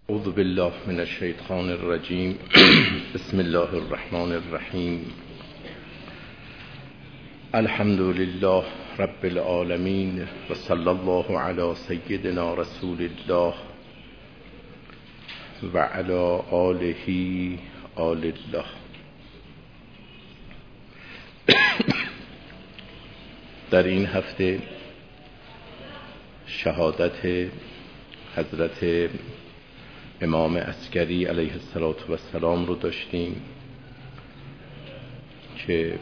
اعوذ بالله من الشیطان الرجیم. بسم الله الرحمن الرحیم. الحمد لله رب العالمین و صلی الله علی سیدنا رسول الله و علی آله آل الله. در این هفته شهادت حضرت امام عسکری علیه السلام رو داشتیم که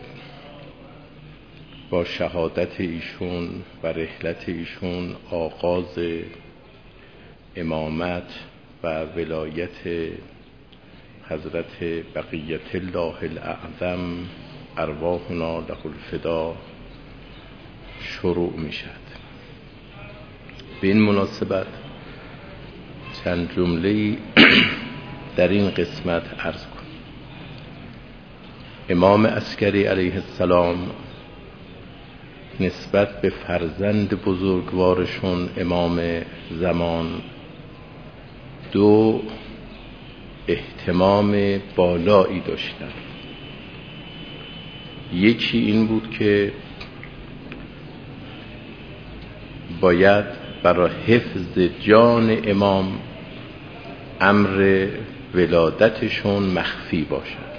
با شهادت ایشون و رحلت ایشون آغاز امامت و ولایت حضرت بقیت الله الاعظم ارواحنا له الفدا شروع می شد. به این مناسبت چند جمله‌ای در این قسمت عرض کنم. امام عسکری علیه السلام نسبت به فرزند بزرگوارشون امام زمان دو اهتمام بالایی داشتن. یکی این بود که باید برای حفظ جان امام امر ولادتشون مخفی باشد،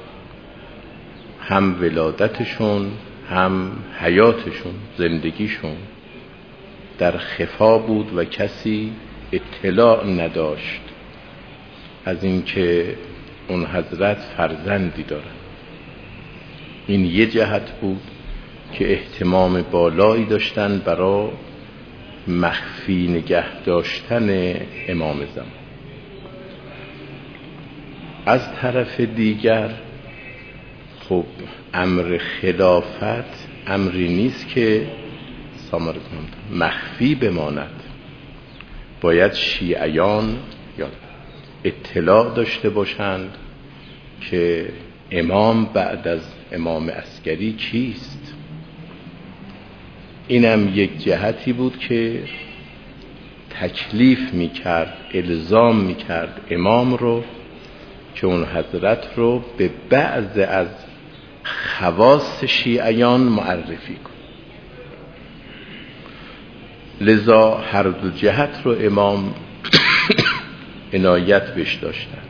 هم ولادتشون هم حیاتشون زندگیشون در خفا بود و کسی اطلاع نداشت از اینکه اون حضرت فرزندی دارد. این یه جهت بود که اهتمام بالایی داشتن برای مخفی نگه داشتن امام زمان. از طرف دیگر خب امر خلافت امری نیست که مخفی بماند. باید شیعیان اطلاع داشته باشند که امام بعد از امام عسکری کیست. اینم یک جهتی بود که تکلیف میکرد، الزام میکرد امام رو که اون حضرت رو به بعض از خواص شیعیان معرفی کن. لذا هر دو جهت رو امام عنایت بهش داشتن.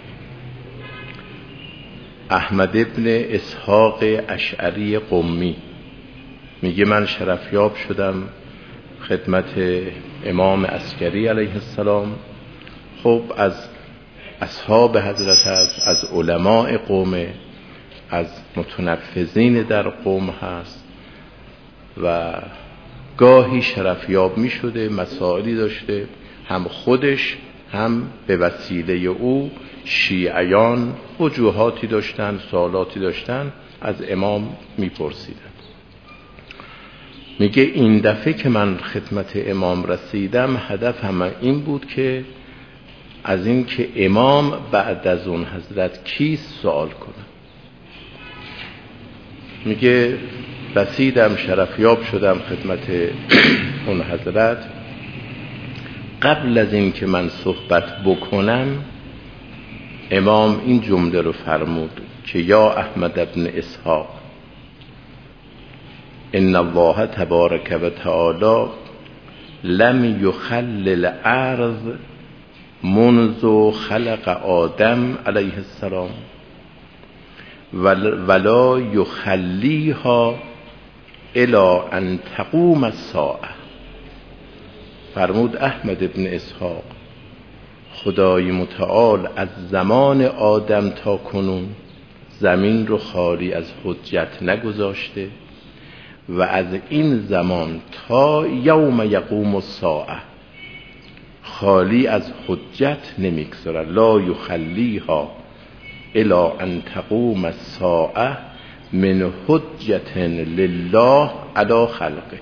احمد ابن اسحاق اشعری قمی میگه من شرفیاب شدم خدمت امام عسکری علیه السلام. خب از اصحاب حضرت هست، از علماء قوم، از متنفذین در قوم هست و گاهی شرفیاب می شده، مسائلی داشته، هم خودش هم به وسیله او شیعیان وجوهاتی داشتن، سوالاتی داشتن، از امام می پرسیدن. میگه این دفعه که من خدمت امام رسیدم هدفم این بود که از این که امام بعد از اون حضرت کیست سوال کنم. میگه رسیدم، شرفیاب شدم خدمت اون حضرت. قبل از این که من صحبت بکنم امام این جمله رو فرمود که یا احمد ابن اسحاق ان الله تبارک و تعالی لم یخلل الارض منذ خلق آدم علیه السلام ولا یخلیها الی ان تقوم الساعه. فرمود احمد ابن اسحاق خدای متعال از زمان آدم تا کنون زمین رو خالی از حجت نگذاشته و از این زمان تا یوم یقوم الساعه خالی از حجت نمیگذاره. لا یخلیها الی ان تقوم الساعه من حجت لله علی خلقه.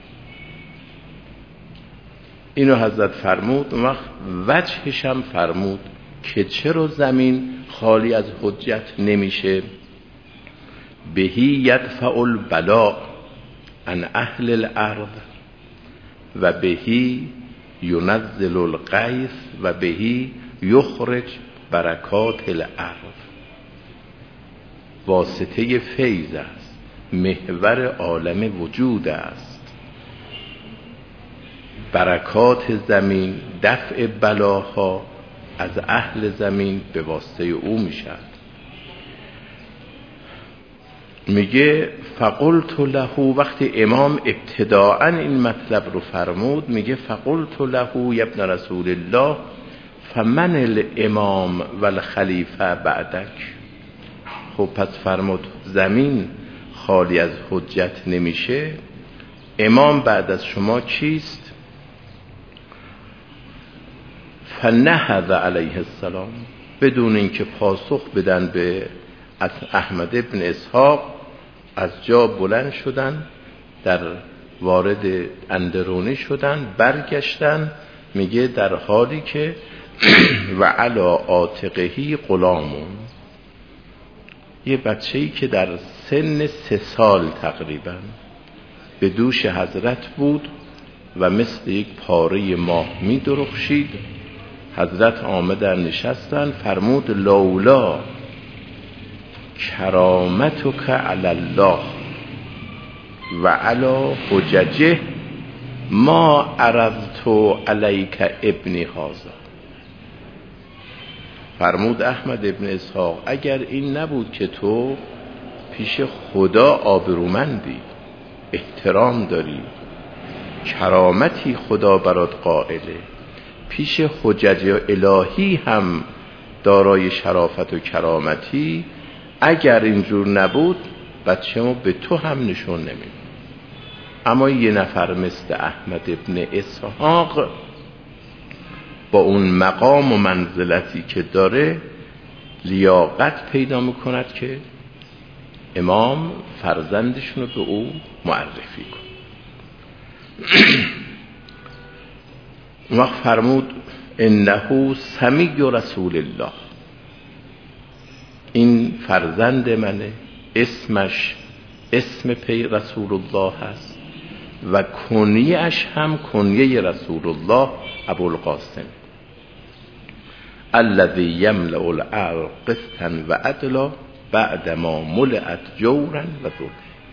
اینو حضرت فرمود. وجهش هم فرمود که چرا زمین خالی از حجت نمیشه. بهی یدفع البلاء عن اهل الارض و بهی ینزل الغیث و بهی یخرج برکات الارض، واسطه فیض است، محور عالم وجود است. برکات زمین، دفع بلاها از اهل زمین به واسطه او میشد. میگه فقلت له، وقتی امام ابتداءً این مطلب رو فرمود، میگه فقلت له یا ابن رسول الله فمن الامام والخلیفه بعدک. خب پس فرمود زمین خالی از حجت نمیشه، امام بعد از شما چیست؟ فنهض علیه السلام، بدون اینکه پاسخ بدن به احمد ابن اسحاق از جا بلند شدن، در وارد اندرونی شدن، برگشتن. میگه در حالی که و علی عاتقه غلامون، یه بچه‌ای که در سن 3 سال تقریبا به دوش حضرت بود و مثل یک پاره ماه می درخشید. حضرت آمدن نشستن، فرمود لولا کرامتک علی الله و علی حججه ما عرضت علیک ابنی هذا. فرمود احمد ابن اسحاق اگر این نبود که تو پیش خدا آبرومندی، احترام داری، کرامتی خدا برات قائله، پیش حجج الهی هم دارای شرافت و کرامتی، اگر اینجور نبود بچه‌مو به تو هم نشون نمیدم. اما یه نفر مثل احمد ابن اسحاق با اون مقام و منزلتی که داره لیاقت پیدا میکند که امام فرزندشون رو به او معرفی کن. وقت فرمود انه سمی رسول الله، این فرزند منه، اسمش اسم رسول الله هست و کنیه‌اش هم کنیه رسول الله ابوالقاسم، الذی یملأ الارض قسطا و عدلا بعدما ملئت جورا و ظلم.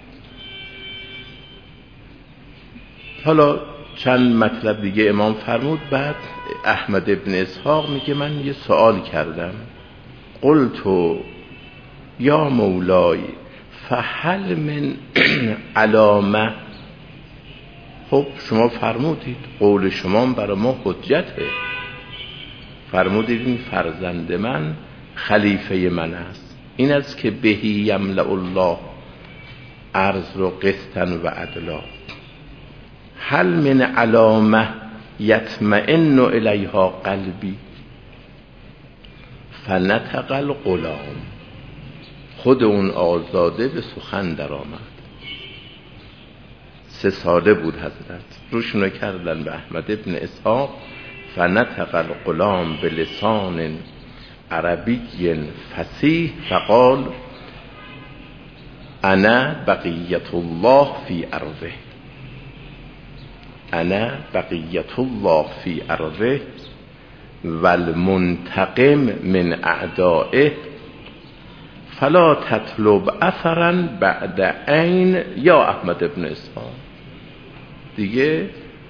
حالا چند مطلب دیگه امام فرمود. بعد احمد ابن اسحاق میگه من یه سوال کردم، قلت یا مولای فهل من علامه. خب شما فرمودید، قول شما برای ما حجته، فرمودید این فرزند من خلیفه من است، این است که بهی یملأ الله ارض رو قسطا و عدلا. هل من علامه یطمئن الیها قلبی فنطق الغلام. خود اون آزاده به سخن در آمد. 3 ساله بود حضرت، روشونو کردن به احمد ابن اسحاق. فنطق الغلام بلسان عربی فصیح فقال انا بقیت الله فی ارضه، انا بقیت الله فی ارضه والمنتقم من اعدائه فلا تطلب اثرا بعد عین یا احمد ابن اسحاق. دیگه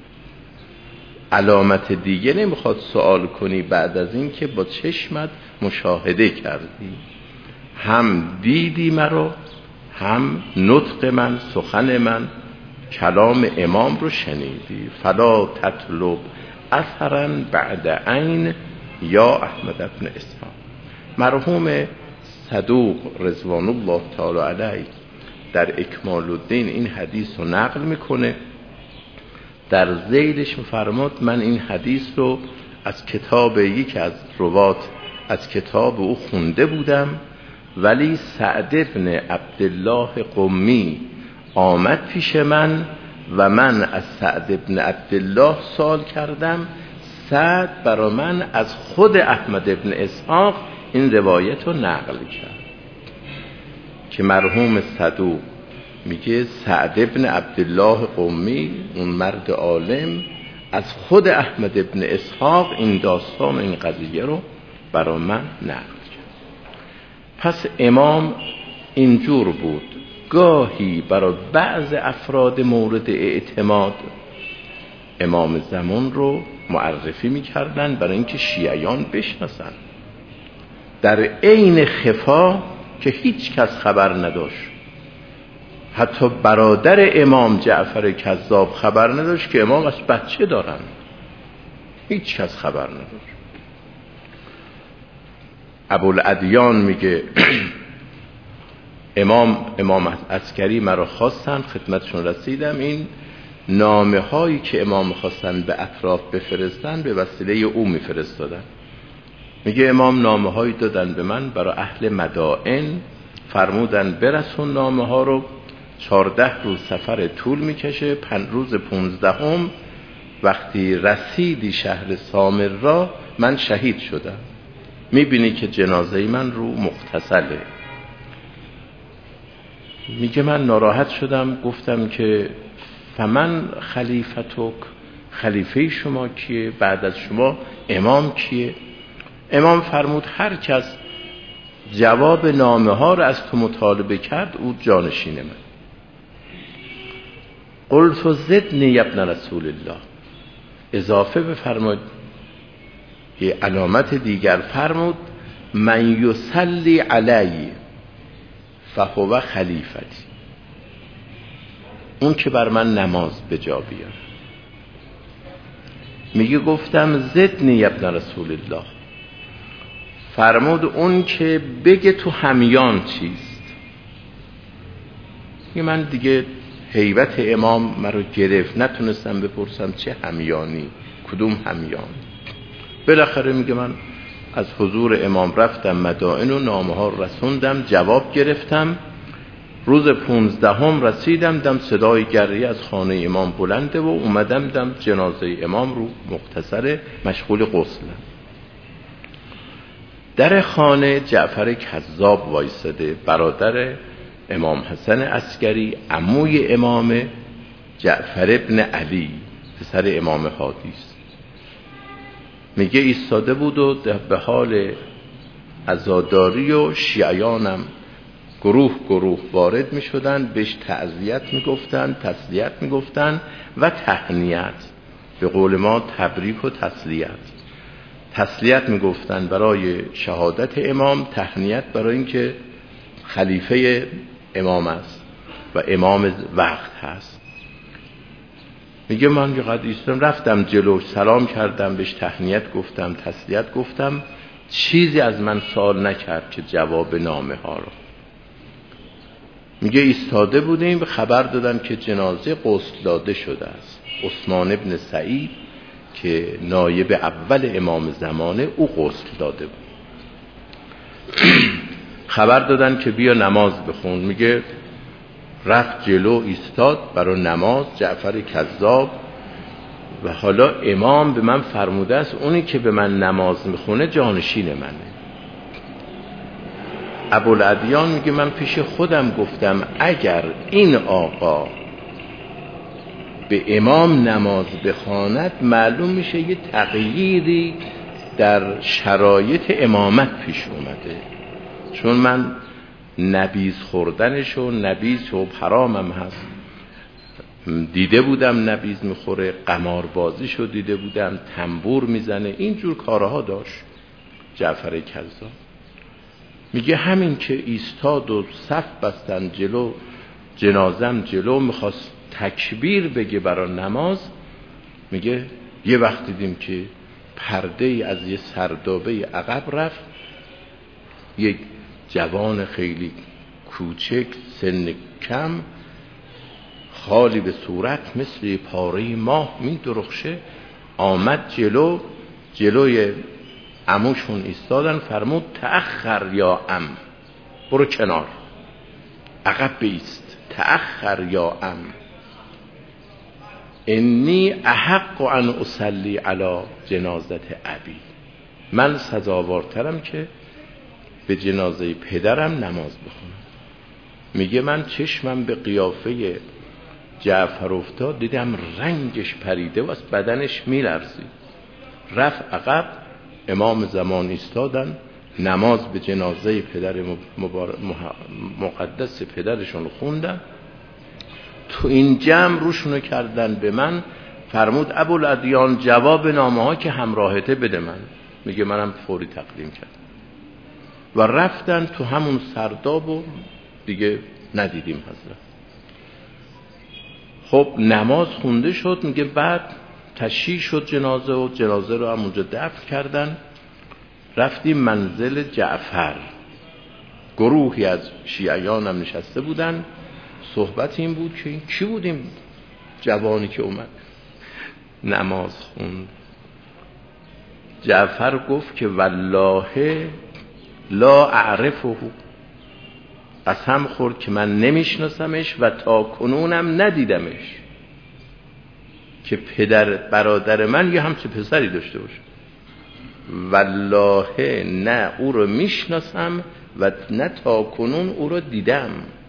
علامت دیگه نمیخواد سوال کنی بعد از این که با چشمت مشاهده کردی، هم دیدی مرا، هم نطق من، سخن من، کلام امام رو شنیدی. فلا تطلب اثرا بعد عین یا احمد ابن اسحاق. مرحوم صدوق رضوان الله تعالی علیه در اکمال الدین این حدیث رو نقل میکنه. در ذیلش میفرماد من این حدیث رو از کتاب یکی از روات از کتاب او خونده بودم، ولی سعد ابن عبدالله قمی آمد پیش من و من از سعد ابن عبدالله سوال کردم. سعد برا من از خود احمد ابن اسحاق این روایت رو نقل کرد که مرحوم صدوق میگه سعد ابن عبدالله قمی، اون مرد عالم، از خود احمد ابن اسحاق این داستان این قضیه رو برای من نقل کرد. پس امام اینجور بود، گاهی برای بعض افراد مورد اعتماد امام زمان رو معرفی می‌کردن برای اینکه شیعیان بشناسن، در عین خفا که هیچ کس خبر نداشت. حتی برادر امام جعفر کذاب خبر نداشت که امام از بچه دارن، هیچ کس خبر نداشت. ابوالادیان میگه امام عسکری مرا خواستن، خدمتشون رسیدم، این نامه هایی که امام خواستن به اطراف بفرستن به وسیله او میفرستادن. میگه امام نامه هایی دادن به من برای اهل مدائن، فرمودن برسون نامه ها رو، 14 روز سفر طول میکشه، روز 15 وقتی رسیدی شهر سامرا من شهید شدم، میبینی که جنازه من رو مغتسله. میگه من ناراحت شدم، گفتم که فمن خلیفتک، خلیفه شما کیه؟ بعد از شما امام کیه؟ امام فرمود هر کس جواب نامه ها رو از تو مطالبه کرد او جانشین من. قلت زدنی ابن رسول الله، اضافه بفرمود یه علامت دیگر، فرمود من یصلی علی فهو خلیفتی، اون که بر من نماز به جا بیاره. میگه گفتم زدنی ابن رسول الله، فرمود اون که بگه تو همیان چیست. من دیگه هیبت امام مرا گرفت، نتونستم بپرسم چه همیانی، کدوم همیان. بالاخره میگه من از حضور امام رفتم مدائن و نامه ها رسوندم، جواب گرفتم. روز 15 رسیدم، دم صدای گریه از خانه امام بلنده و اومدم دم جنازه امام رو مغتسل مشغول غسلم. در خانه جعفر کذاب وایساده، برادر امام حسن عسکری، عموی امام جعفر ابن علی پسر امام هادی است. میگه ایستاده بود و به حال عزاداری و شیعیانم گروه گروه وارد می شدن، بهش تعزیت می گفتن، تسلیت می گفتن و تهنیت، به قول ما تبریک و تسلیت می گفتن برای شهادت امام، تهنیت برای اینکه خلیفه امام است و امام وقت هست. میگه من یه قدر ایستادم، رفتم جلوش، سلام کردم بهش، تهنیت گفتم، تسلیت گفتم، چیزی از من سوال نکرد که جواب نامه ها رو. میگه ایستاده بودیم، خبر دادن که جنازه غسل داده شده است. عثمان ابن سعید که نایب اول امام زمانه، او غسل داده بود. خبر دادن که بیا نماز بخون. میگه رفت جلو ایستاد برای نماز جعفر کذاب، و حالا امام به من فرموده است اونی که به من نماز میخونه جانشین منه. ابوالادیان میگه من پیش خودم گفتم اگر این آقا به امام نماز بخواند معلوم میشه یه تغییری در شرایط امامت پیش اومده، چون من نبیذ خوردنش و نبیذ و حرامم هست دیده بودم، نبیذ میخوره، قماربازیشو دیده بودم، تنبور میزنه، اینجور کارها داشت جعفر کذاب. میگه همین که ایستاد و صف بستن جلو جنازم، جلو میخواست تکبیر بگه برای نماز، میگه یه وقت دیدیم که پرده ای از یه سردابه عقب رفت، یک جوان خیلی کوچک سن کم، خالی به صورت مثل پاره ماه می درخشه، آمد جلوی عموشون ایستادن، فرمود تأخر یا عم، برو کنار، عقب بیست، تأخر یا عم، انی احق ان اصلی علی جنازت ابی، من سزاوارترم که به جنازه پدرم نماز بخونم. میگه من چشمم به قیافه جعفر افتاد دیدم رنگش پریده و از بدنش میلرزید. رفت عقب، امام زمان ایستادن، نماز به جنازه پدر مقدس پدرشون خوندن. تو این جمع روشونو کردن به من، فرمود ابوالادیان جواب نامه ها که همراهته بده من. میگه منم فوری تقدیم کردم و رفتن تو همون سرداب و دیگه ندیدیم حضرت. خب نماز خونده شد، میگه بعد تشییع شد جنازه و جنازه رو همونجا دفن کردن. رفتیم منزل جعفر، گروهی از شیعیان هم نشسته بودن. صحبت این بود که این کی بودیم جوانی که اومد نماز خوند. جعفر گفت که والله لا اعرفه، قسم خورد که من نمیشناسمش و تا کنونم ندیدمش که پدر برادر من یه همچه پسری داشته باشه. والله نه او رو میشناسم و نه تا کنون او رو دیدم.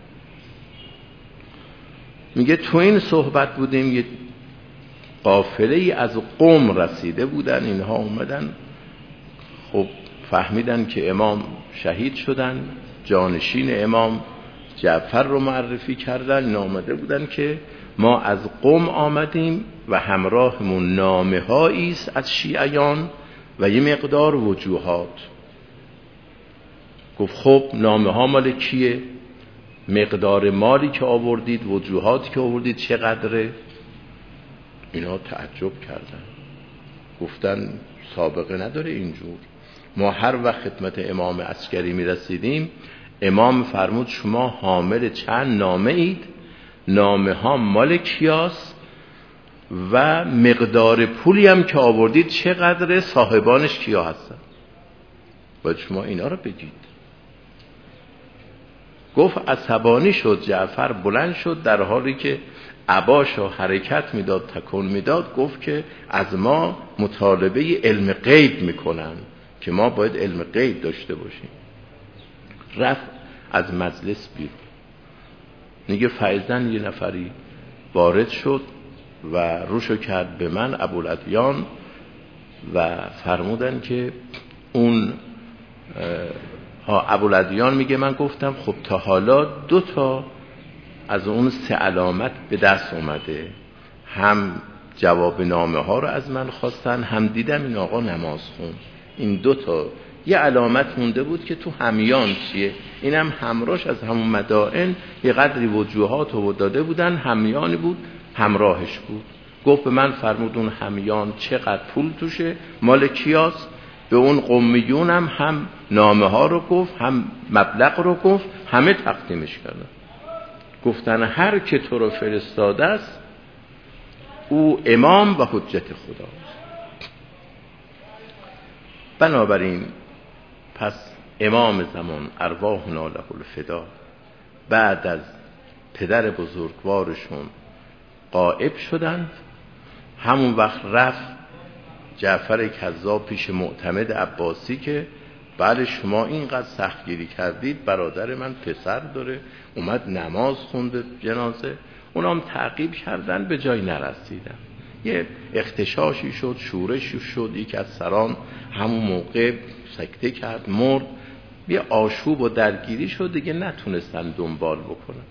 میگه تو این صحبت بودیم، یه قافله ای از قم رسیده بودن، اینها اومدن. خب فهمیدن که امام شهید شدن، جانشین امام جعفر رو معرفی کردن. اینا آمده بودن که ما از قم آمدیم و همراهمون نامه هایی است از شیعیان و یه مقدار وجوهات. گفت خب نامه ها مال کیه؟ مقدار مالی که آوردید، وجوهاتی که آوردید چقدره؟ اینا تعجب کردن، گفتن سابقه نداره اینجور. ما هر وقت خدمت امام عسکری می رسیدیم، امام فرمود شما حامل چند نامه اید، نامه ها مال کیاست و مقدار پولی هم که آوردید چقدره، صاحبانش کیا هستن، باید شما اینا رو بگید. گفت عصبانی شد جعفر، بلند شد در حالی که عباشو حرکت میداد تکون میداد. گفت که از ما مطالبه علم غیب میکنن که ما باید علم غیب داشته باشیم. رفت از مجلس بیرون. میگه فایزن یه نفری وارد شد و روشو کرد به من ابوالادیان و فرمودن که اون ابوالادیان میگه من گفتم خب تا حالا 2 تا از اون 3 علامت به دست اومده، هم جواب نامه ها رو از من خواستن، هم دیدم این آقا نماز خوند. این 2 تا یه علامت مونده بود که تو همیان چیه، اینم همراهش از همون مدائن یه قدری وجوهات رو داده بودن، همیانی بود همراهش بود. گفت به من فرمود اون همیان چقدر پول توشه، مال کیاست. به اون قمیون هم نامه ها رو گفت، هم مبلغ رو گفت، همه تقدیمش کردن. گفتن هر که تو رو فرستاده است او امام و حجت خداست. بنابراین پس امام زمان ارواحنا له الفدا بعد از پدر بزرگوارشون غائب شدند. همون وقت رفت جعفر کذاب پیش معتمد عباسی که بله شما اینقدر سختگیری کردید، برادر من پسر داره، اومد نماز خونده جنازه، اونام تعقیب کردن، به جای نرسیدن. یه اختشاشی شد، شورشی شد، یک از سران همون موقع سکته کرد، مرد. یه آشوب و درگیری شد، دیگه نتونستن دنبال بکنن.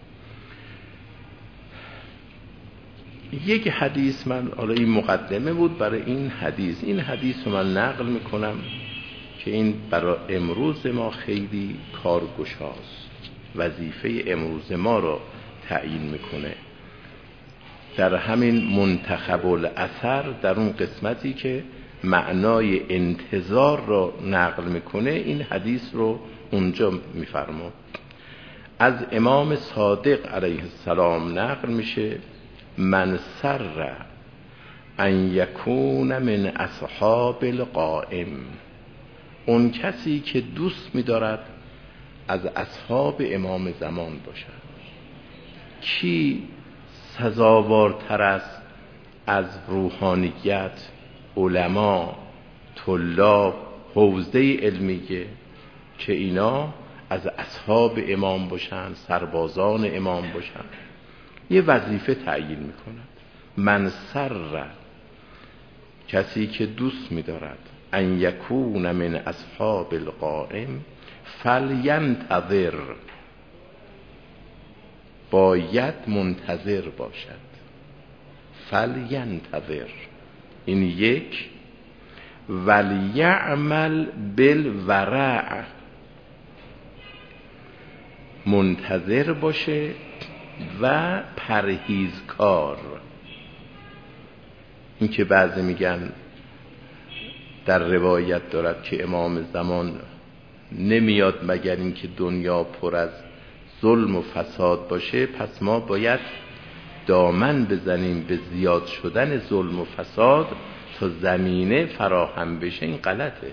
یک حدیث من این مقدمه بود برای این حدیث. این حدیث رو من نقل میکنم که این برای امروز ما خیلی کارگشاست، وظیفه امروز ما رو تعیین میکنه. در همین منتخب الاثر، در اون قسمتی که معنای انتظار رو نقل میکنه، این حدیث رو اونجا میفرماد. از امام صادق علیه السلام نقل میشه من سر ان یکون من اصحاب القائم، اون کسی که دوست می‌دارد از اصحاب امام زمان باشد. کی سزاوارتر است از روحانیت، علما، طلاب، حوزه علمیه که اینا از اصحاب امام باشن، سربازان امام باشن. یه وظیفه تعیین میکند. من سر، کسی که دوست می‌دارد، ان یکون من اصحاب القائم فلینتظر، باید منتظر باشد. فلینتظر، این یک. ولیعمل بالورع، منتظر باشه و پرهیزکار. این که بعضی میگن در روایت دارد که امام زمان نمیاد مگر اینکه دنیا پر از ظلم و فساد باشه، پس ما باید دامن بزنیم به زیاد شدن ظلم و فساد تا زمینه فراهم بشه. این غلطه.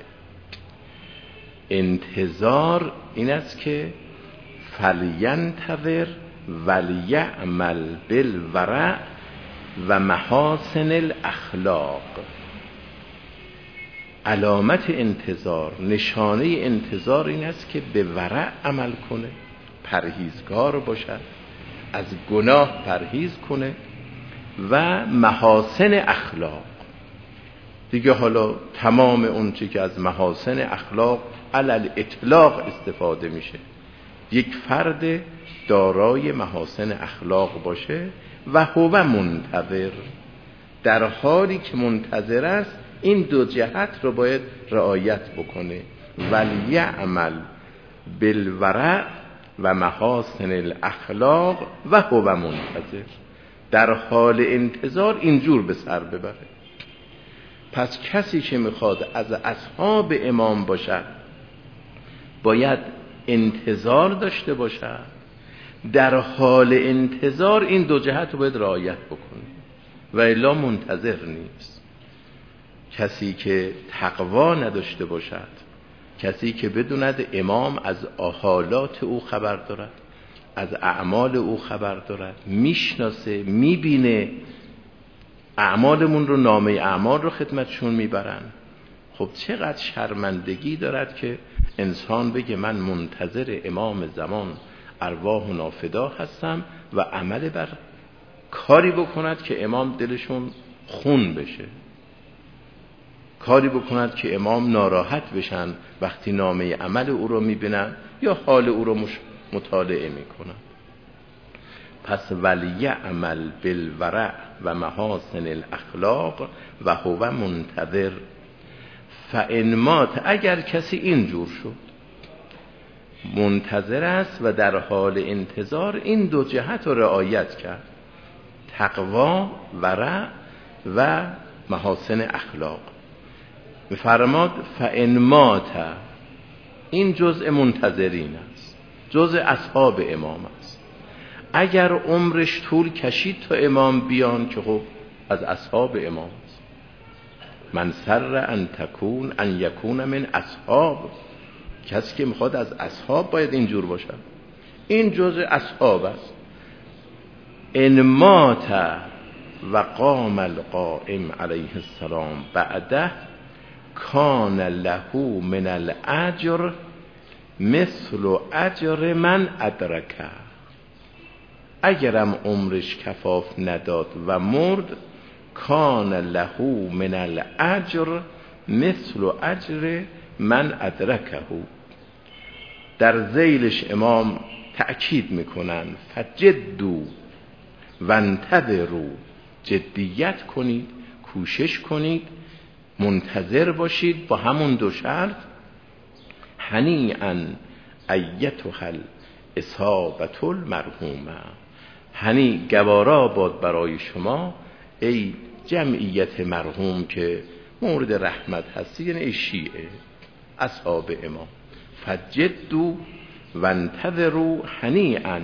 انتظار این است که فلینتظر ولیعمل بالورع و محاسن الاخلاق. علامت انتظار، نشانه انتظار این است که به ورع عمل کنه، پرهیزگار باشد، از گناه پرهیز کنه و محاسن اخلاق. دیگه حالا تمام اون چی که از محاسن اخلاق علل اطلاق استفاده میشه، یک فرد دارای محاسن اخلاق باشه و هو منتظر، در حالی که منتظر است این دو جهت رو باید رعایت بکنه. ولیعمل بالورع و محاسن الاخلاق و هو منتظر، در حال انتظار اینجور به سر ببره. پس کسی که میخواد از اصحاب امام باشد باید انتظار داشته باشد، در حال انتظار این دو جهت رو باید رعایت بکنه و الا منتظر نیست. کسی که تقوا نداشته باشد، کسی که بدوند امام از حالات او خبر دارد، از اعمال او خبر دارد، میشناسه، میبینه، اعمالمون رو، نامه اعمال رو خدمتشون میبرن، خب چقدر شرمندگی دارد که انسان بگه من منتظر امام زمان ارواح نافدا هستم و عمل بر کاری بکند که امام دلشون خون بشه، کاری بکند که امام ناراحت بشن وقتی نامه عمل او رو میبینن یا حال او رو مطالعه میکنن. پس ولیعمل بالورع و محاسن الاخلاق و هو منتظر. فان مات، اگر کسی اینجور شد، منتظر است و در حال انتظار این دو جهت رو رعایت کرد، تقوا، ورع و محاسن اخلاق، می‌فرماد فان مات، این جزء منتظرین است، جزء اصحاب امام است. اگر عمرش طول کشید تا امام بیان که خب از اصحاب امام است. من سر ان یکون من اصحاب، کسی که میخواد از اصحاب باید اینجور باشد، این جزء اصحاب است. ان مات و قام القائم علیه السلام بعده کان له من الاجر مثل اجر من ادرکه. اگرم عمرش کفاف نداد و مرد، کان له من الاجر مثل اجر من ادرکه. در ذیلش امام تأکید میکنن فجدوا وانتظروا، جدیت کنید، کوشش کنید، منتظر باشید با همون دو شرط. هنیئا ایتها الاصابة المرحومه، هنی گوارا باد برای شما ای جمعیت مرحوم که مورد رحمت هستی، یعنی ای شیعه اصحاب امام. فجدوا وانتظروا هنیئا،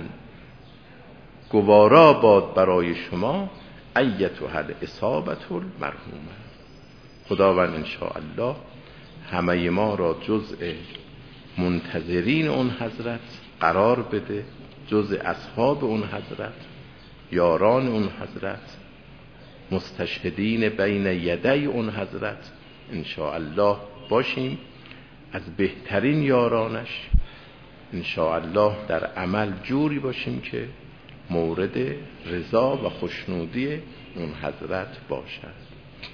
گوارا باد برای شما ایتها الاصابة المرحومه. خداوند انشاءالله همه ما را جزء منتظرین اون حضرت قرار بده، جزء اصحاب اون حضرت، یاران اون حضرت، مستشهدین بین یدی اون حضرت انشاءالله باشیم، از بهترین یارانش انشاءالله در عمل جوری باشیم که مورد رضا و خوشنودی اون حضرت باشد.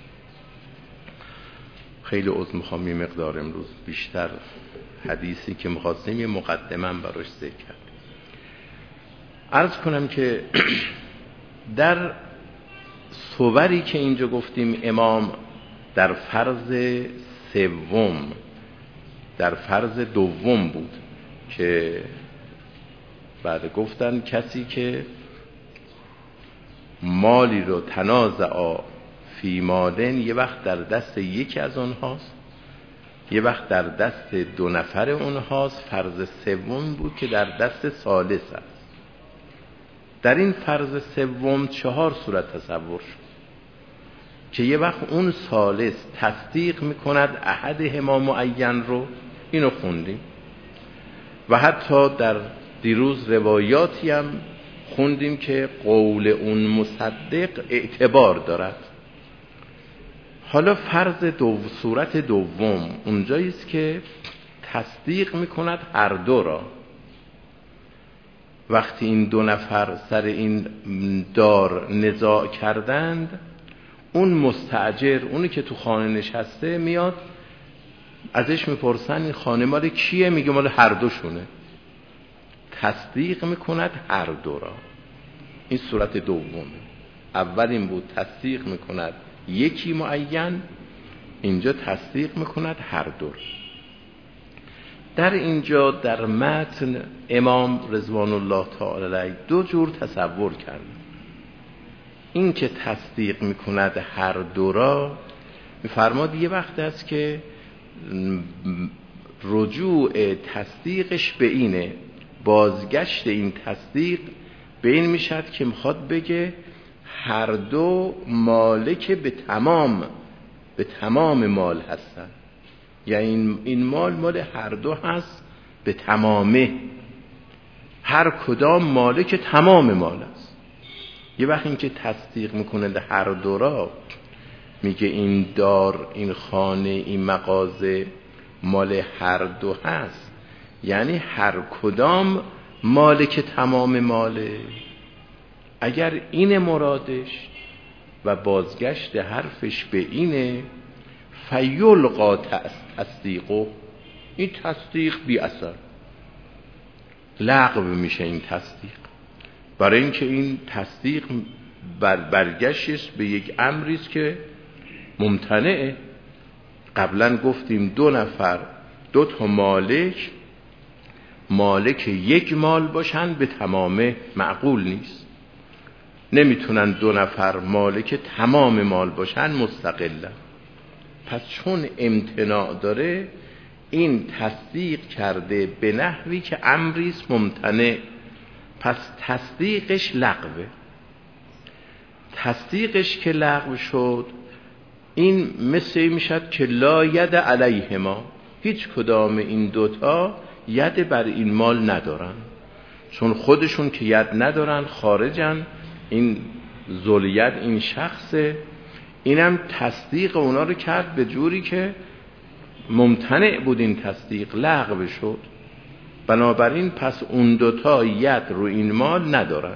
خیلی عذر میخوام یه مقدار امروز بیشتر حدیثی که میخواستیم یه مقدمه براش ذکر کرد. عرض کنم که در صوری که اینجا گفتیم امام در فرض سوم، در فرض دوم بود که بعد گفتن کسی که مالی رو تنازع فی مالن، یه وقت در دست یکی از اونهاست، یه وقت در دست دو نفر اونهاست. فرض سوم بود که در دست ثالث است. در این فرض سوم 4 صورت تصور شد که یه وقت اون ثالث تصدیق میکند احدهما معین رو، اینو خوندیم و حتی در دیروز روایاتی هم خوندیم که قول اون مصدق اعتبار دارد. حالا فرض صورت دوم اونجاییست که تصدیق میکند هر دو را. وقتی این دو نفر سر این دار نزاع کردند، اون مستاجر، اونی که تو خانه نشسته، میاد ازش میپرسن این خانه مال کیه؟ میگه مال هر دوشونه. تصدیق میکند هر دو را. این صورت دومه. اول این بود تصدیق میکند یکی معین، اینجا تصدیق میکند هر دو. در اینجا در متن امام رضوان الله تعالی علیه 2 جور تصور کرد. این که تصدیق میکند هر دو را، میفرماد یه وقت است که رجوع تصدیقش به اینه، بازگشت این تصدیق به این میشد که میخواد بگه هر دو مالک به تمام مال هستن. یعنی این مال هر دو هست به تمامه، هر کدام مالک تمام مال است. یه وقت این که تصدیق میکنه در هر دو را، میگه این دار، این خانه، این مغازه مال هر دو هست، یعنی هر کدام مالک تمام ماله. اگر این مرادش و بازگشت حرفش به اینه، فیلقا تصدیقه، این تصدیق بی اثر، لغو میشه این تصدیق. برای اینکه این تصدیق برگشتش به یک امریست که ممتنعه. قبلا گفتیم 2 نفر 2 تا مالک یک مال باشن به تمامه، معقول نیست. نمیتونن 2 نفر مالک تمام مال باشن مستقلا. پس چون امتناع داره، این تصدیق کرده به نحوی که امریست ممتنع، پس تصدیقش لغوه. تصدیقش که لغو شد، این مثل میشد که لا ید علیهما، هیچ کدام این دوتا ید بر این مال ندارن، چون خودشون که ید ندارن خارجن. این ذوالید این شخصه، اینم تصدیق اونا رو کرد به جوری که ممتنع بود، این تصدیق لغو شد. بنابراین پس اون دوتا ید رو این مال ندارن.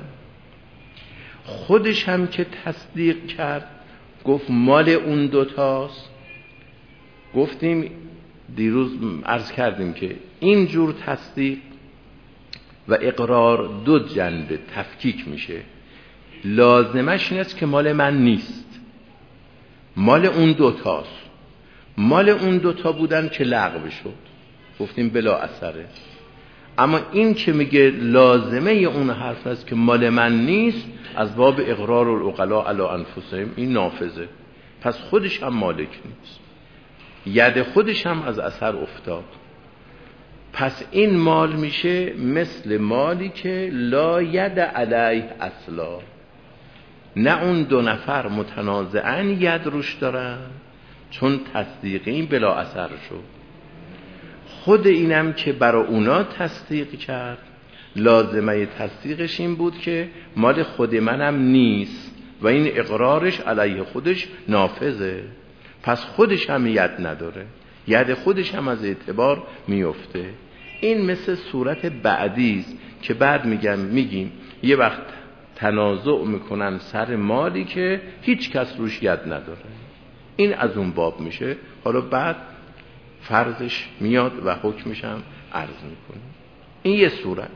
خودش هم که تصدیق کرد، گفت مال اون دوتاست. گفتیم دیروز عرض کردیم که این جور تصدیق و اقرار 2 جنبه تفکیک میشه. لازمش این است که مال من نیست، مال اون دوتاست. مال اون دوتا بودن که لغو شد، گفتیم بلا اثره. اما این که میگه لازمه اون حرف است که مال من نیست، از باب اقرار العقلاء علی انفسهم، این نافذه. پس خودش هم مالک نیست، ید خودش هم از اثر افتاد. پس این مال میشه مثل مالی که لا ید علیه اصلا، نه اون 2 نفر متنازعاً ید روش دارن، چون تصدیق این بلا اثر شد. خود اینم که برای اونا تصدیق کرد، لازمه تصدیقش این بود که مال خود منم نیست و این اقرارش علیه خودش نافذه. پس خودش هم ید نداره، ید خودش هم از اعتبار میفته. این مثل صورت بعدیست که بعد میگیم یه وقت تنازع میکنن سر مالی که هیچ کس روش ید نداره. این از اون باب میشه. حالا بعد فرضش میاد و حکمش هم عرض میکنه. این یه صورت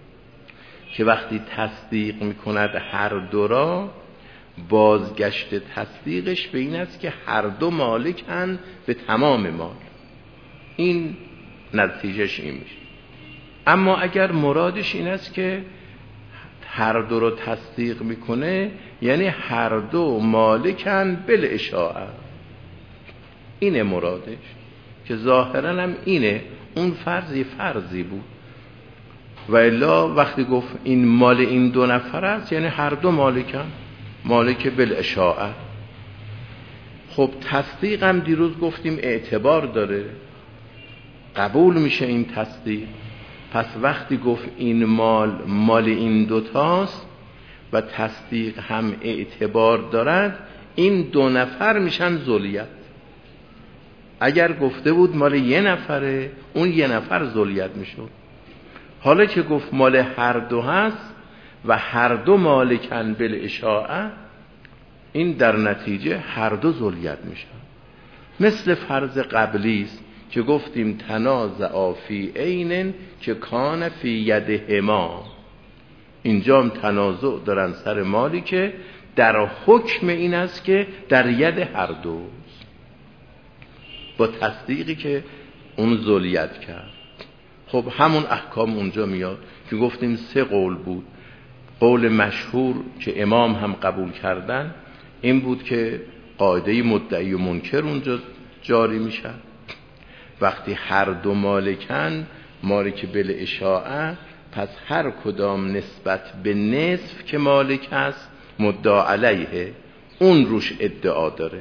که وقتی تصدیق میکند هر دو را، بازگشت تصدیقش به این است که هر دو مالکن به تمام مال. این نتیجهش این میشه. اما اگر مرادش این است که هر دو رو تصدیق میکنه، یعنی هر دو مالکن بالاشاعه، اینه مرادش، که ظاهرا هم اینه. اون فرضی بود، و الا وقتی گفت این مال این دو نفر است، یعنی هر دو مالکن، مالک بالاشاعه. خب تصدیق هم دیروز گفتیم اعتبار داره، قبول میشه این تصدیق. پس وقتی گفت این مال این دوتاست و تصدیق هم اعتبار دارد، این دو نفر میشن ذولیت. اگر گفته بود مال یه نفره، اون یه نفر ذولیت میشد. حالا که گفت مال هر دو هست و هر دو مالکن بالاشاعه، این در نتیجه هر دو ذولیت میشن. مثل فرض قبلی است که گفتیم تنازع فی عین که کان فی یدهما. اینجا هم تنازع دارن سر مالی که در حکم این است که در ید هر دوست، با تصدیقی که اون ذولیت کرد. خب همون احکام اونجا میاد که گفتیم 3 قول بود. قول مشهور که امام هم قبول کردن این بود که قاعده مدعی و منکر اونجا جاری میشه. وقتی هر دو مالکن، مالک بالاشاعه، پس هر کدام نسبت به نصف که مالک هست مدعا علیه، اون روش ادعا داره.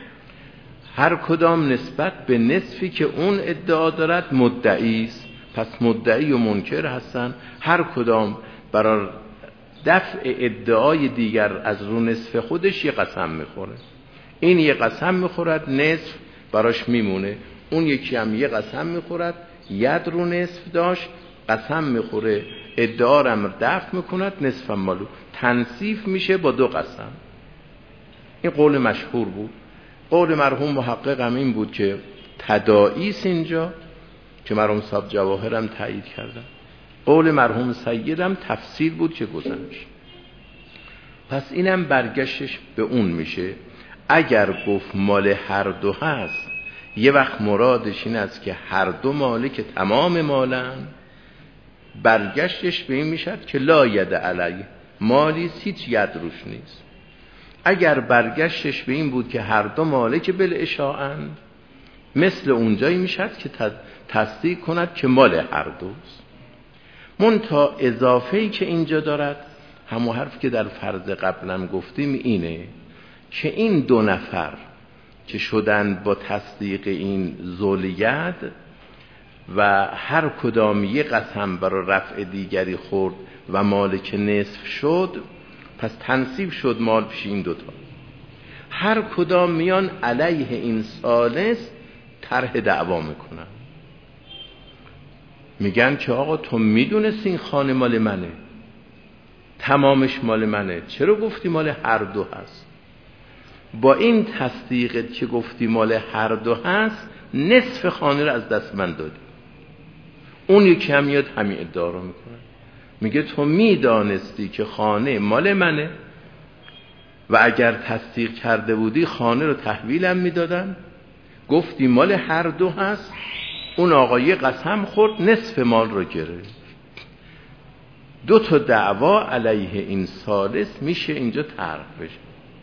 هر کدام نسبت به نصفی که اون ادعا دارد مدعی است. پس مدعی و منکر هستن، هر کدام برای دفع ادعای دیگر از رو نصف خودش یه قسم میخوره. این یه قسم میخورد، نصف براش میمونه. اون یکی هم یه قسم میخورد، ید رو نصف داشت، قسم میخوره، ادعا رو دفع میکند، نصف مالو تنصیف میشه با 2 قسم. این قول مشهور بود. قول مرحوم محقق هم این بود که تداعیست اینجا، که مرحوم صاحب جواهر هم تایید کردن. قول مرحوم سید هم تفسیر بود که گذشت. پس اینم برگشتش به اون میشه. اگر گفت مال هر دو هست، یه وقت مرادش این است که هر دو مالک تمام مالن، برگشتش به این میشد که لا ید علیه، مالی هیچ ید روش نیست. اگر برگشتش به این بود که هر دو مالک بالاشاعه، مثل اونجایی میشد که تصدیق کند که مال هر دوست. منتها اضافه‌ای که اینجا دارد، همون حرف که در فرض قبلم گفتیم، اینه که این 2 نفر که شدن با تصدیق این ذولیت و هر کدام یه قسم برای رفع دیگری خورد و مالک نصف شد، پس تنصیب شد مال پیش این 2 تا. هر کدام میان علیه این ثالث طرح دعوا میکنن، میگن که آقا تو میدونستی این خانه مال منه، تمامش مال منه، چرا گفتی مال هر دو هست؟ با این تصدیقت که گفتی مال هر دو هست، نصف خانه رو از دست من دادی. اون یکی هم میاد همین ادعا رو میکنه، میگه تو میدانستی که خانه مال منه و اگر تصدیق کرده بودی خانه رو تحویلم میدادن، گفتی مال هر دو هست، اون آقای قسم خورد، نصف مال رو گرفت. 2 تا دعوا علیه این ثالث میشه اینجا طرح بشه.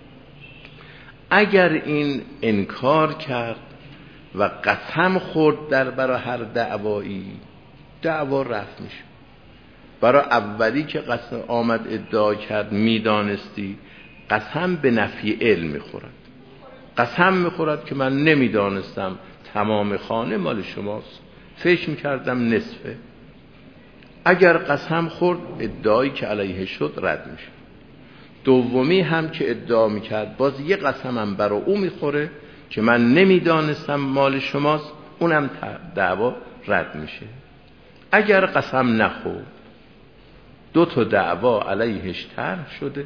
اگر این انکار کرد و قسم خورد در برای هر دعوایی، دعوا رفت میشه. برای اولی که قسم آمد ادعا کرد میدانستی، قسم به نفی علم میخورد. قسم میخورد که من نمیدانستم تمام خانه مال شماست، فکر میکردم نصفه. اگر قسم خورد، ادعایی که علیه شد رد میشه. دومی هم که ادعا میکرد، باز یه قسم هم برای او میخوره که من نمیدانستم مال شماست، اونم دعوا رد میشه. اگر قسم نخورد، دو تا دعوا علیهش طرح شده،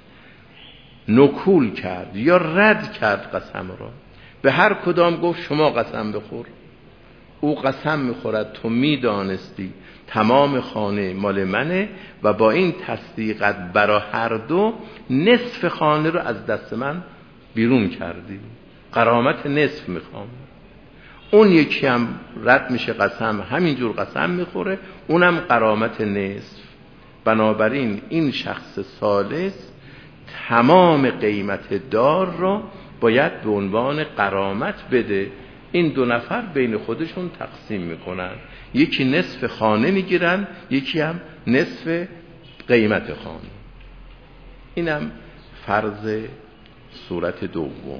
نکول کرد یا رد کرد قسم را. به هر کدام گفت شما قسم بخور. او قسم میخورد تو میدانستی تمام خانه مال منه و با این تصدیقت برای هر دو نصف خانه رو از دست من بیرون کردی، غرامت نصف میخوام. اون یکی هم رد میشه قسم، همینجور قسم میخوره، اونم غرامت نصف. بنابراین این شخص ثالث تمام قیمت دار رو باید به عنوان غرامت بده. این دو نفر بین خودشون تقسیم میکنن، یکی نصف خانه میگیرن، یکی هم نصف قیمت خانه. اینم فرض صورت دوم.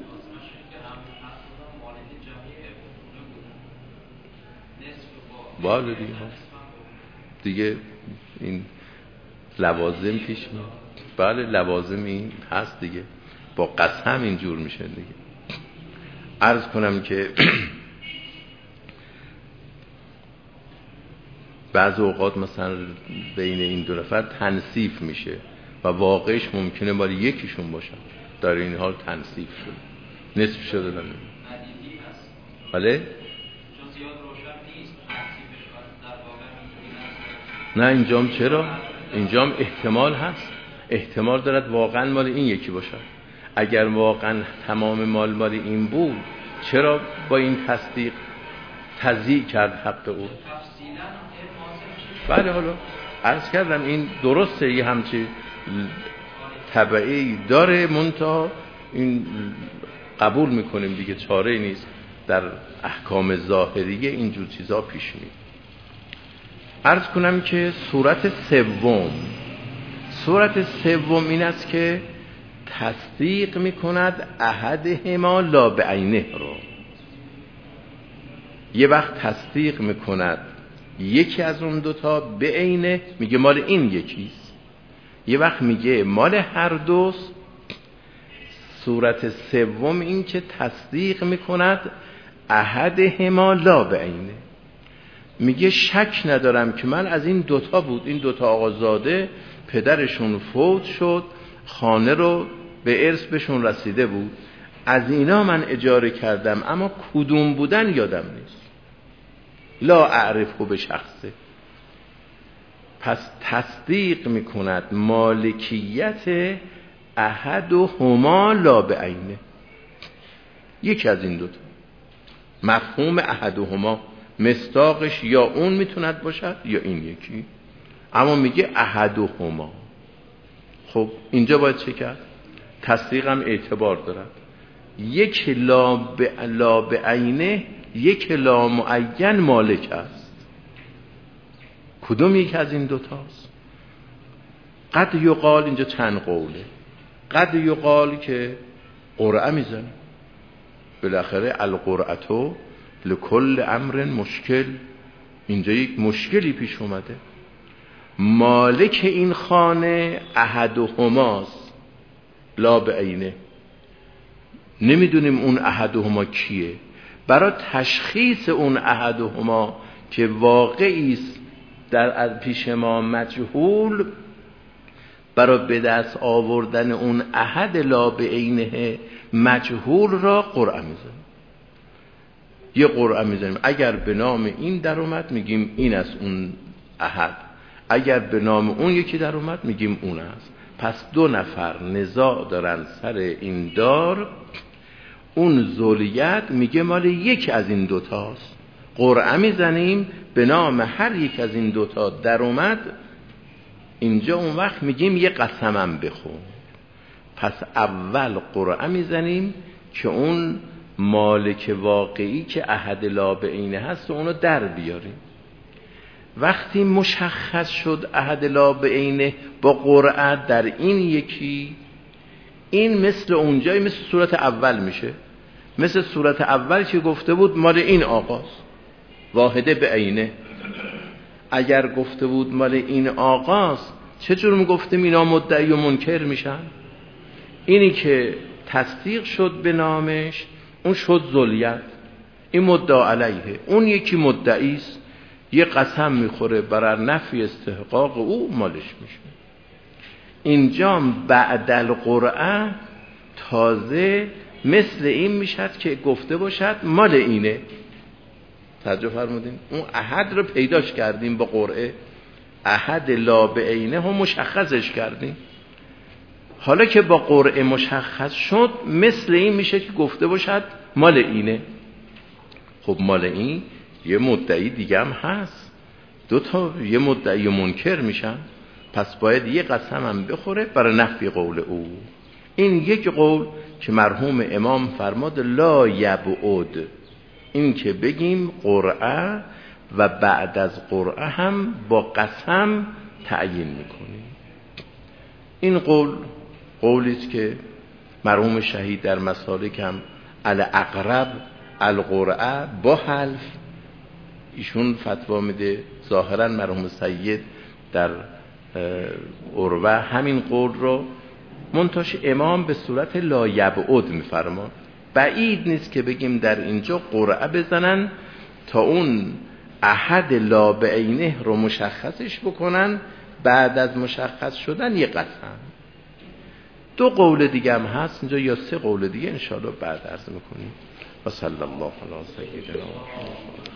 بالا دیگه این لوازم پیش میاد. بله لوازم این هست دیگه، با قسم اینجور میشه دیگه. عرض کنم که بعض اوقات مثلا بین این دو نفر تنصیف میشه و واقعش ممکنه مال یکیشون باشه، در این حال تنصیف شد، نصف شده نمیده. بله؟ نه اینجام چرا؟ اینجام احتمال هست، احتمال دارد واقعا مال این یکی باشه. اگر واقعا تمام مال این بود چرا با این تصدیق تضییع کرد حق او؟ بله حالا عرض کردم این درسته، یه همچی تبعی داره، منتها این قبول میکنیم دیگه، چاره نیست، در احکام ظاهریه اینجور چیزا پیش میاد. عرض کنم که صورت سوم این است که تصدیق میکند احدهما لا بعینه رو. یه وقت تصدیق میکند یکی از اون دوتا به عینه، میگه مال این یکیست، یه وقت میگه مال هر دوست. صورت سوم این که تصدیق میکند احدهما لا بعینه، میگه شک ندارم که من از این دوتا بود، این دوتا آقازاده پدرشون فوت شد، خانه رو به ارث بهشون رسیده بود، از اینا من اجاره کردم، اما کدوم بودن یادم نیست، لا اعرفه به شخصه. پس تصدیق میکند مالکیت احدهما لا بعینه، یکی از این دوتا. مفهوم احدهما مصداقش یا اون میتوند باشد یا این یکی، اما میگه احدهما. خب اینجا باید چه کرد؟ تصدیق هم اعتبار دارد. یک لا بعینه، یک لا معین مالک است. کدوم یک از این دوتاست؟ قد یقال، اینجا چند قوله، قد یقال که قرعه میزنه، بالاخره القرعتو لکل امر مشکل، اینجا یک مشکلی پیش اومده، مالک این خانه احدهماست لا بعینه، نمیدونیم اون احدهما کیه. برای تشخیص اون احدهما که واقعی است در پیش ما مجهول، برای به دست آوردن اون احد لا بعینه مجهول را قرعه میزنیم. یه قرعه میزنیم، اگر به نام این در اومد میگیم این است اون احد، اگر به نام اون یکی در اومد میگیم اون است. پس دو نفر نزاع دارن سر این دار، اون ذولیت میگه مال یک از این دوتاست، قرعه میزنیم به نام هر یک از این دوتا در اومد، اینجا اون وقت میگیم یه قسمم بخون. پس اول قرعه میزنیم که اون مالک واقعی که احد لا بعینه هست اونو در بیاریم. وقتی مشخص شد احد لا بعینه با قرعه در این یکی، این مثل اونجای مثل صورت اول میشه، مثل صورت اول که گفته بود مال این آقاست واحده بعینه. اگر گفته بود مال این آقاست چجور میگفتیم اینا مدعی و منکر میشن؟ اینی که تصدیق شد به نامش اون شد ذولیت، این مدعا علیه، اون یکی مدعیست، یه قسم میخوره برای نفی استحقاق او، مالش میشه. اینجا بعد القرعه تازه مثل این میشد که گفته باشد مال اینه. توجه فرمودین؟ اون عهد رو پیداش کردیم با قرعه، عهد لا بعینه هم مشخصش کردیم. حالا که با قرعه مشخص شد مثل این میشه که گفته باشد مال اینه. خب مال این یه مدعی دیگه هم هست، دو تا یه مدعی منکر میشن، پس باید یه قسم هم بخوره برای نفی قول او. این یک قول که مرحوم امام فرماد لا یبعد، این که بگیم قرعه و بعد از قرعه هم با قسم تعیین میکنیم. این قولی است که مرحوم شهید در مسالک هم الاقرب القرعه با حلف ایشون فتوا میده. ظاهرا مرحوم سید در عروه همین قول رو منتاش امام به صورت لا یبعد میفرما. بعید نیست که بگیم در اینجا قرعه بزنن تا اون عهد لا بعینه رو مشخصش بکنن، بعد از مشخص شدن یه قسم. دو قول دیگه هم هست اینجا یا سه قول دیگه انشاءالله بعد عرض میکنیم. و صلی الله علی سیدنا محمد.